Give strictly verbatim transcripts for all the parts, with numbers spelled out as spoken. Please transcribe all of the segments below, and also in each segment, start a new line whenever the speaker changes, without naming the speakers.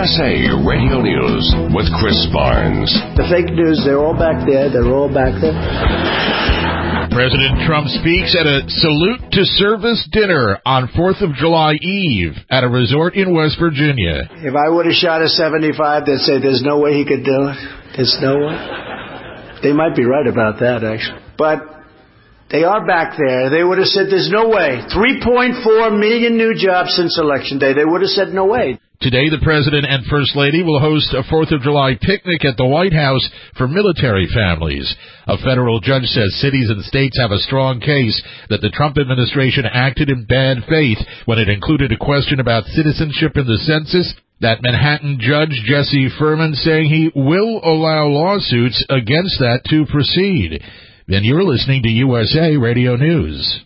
S A Radio News with Chris Barnes.
The fake news, they're all back there. They're all back there.
President Trump speaks at a salute to service dinner on fourth of July Eve at a resort in West Virginia.
If I would have shot a seventy-five, they'd say there's no way he could do it. There's no way. They might be right about that, actually. But they are back there. They would have said there's no way. three point four million new jobs since Election Day. They would have said no way.
Today, the President and First Lady will host a fourth of July picnic at the White House for military families. A federal judge says cities and states have a strong case that the Trump administration acted in bad faith when it included a question about citizenship in the census. That Manhattan judge, Jesse Furman, saying he will allow lawsuits against that to proceed. Then you're listening to U S A Radio News.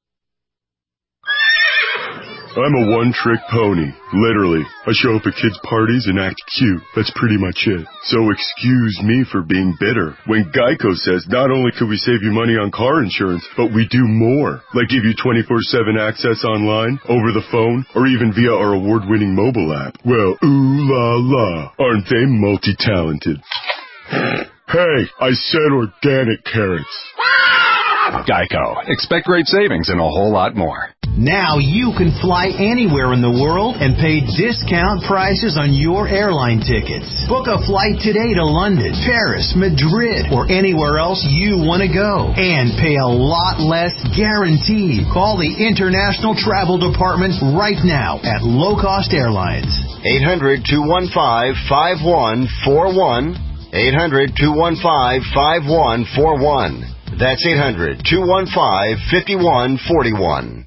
I'm a one-trick pony, literally. I show up at kids' parties and act cute. That's pretty much it. So excuse me for being bitter when Geico says not only could we save you money on car insurance, but we do more, like give you twenty-four seven access online, over the phone, or even via our award-winning mobile app. Well, ooh la la, aren't they multi-talented? Hey, I said organic carrots.
Geico. Expect great savings and a whole lot more.
Now you can fly anywhere in the world and pay discount prices on your airline tickets. Book a flight today to London, Paris, Madrid, or anywhere else you want to go. And pay a lot less guaranteed. Call the International Travel Department right now at Low Cost Airlines.
eight hundred, two one five, five one four one. eight hundred, two one five, five one four one. That's eight hundred, two one five, five one four one.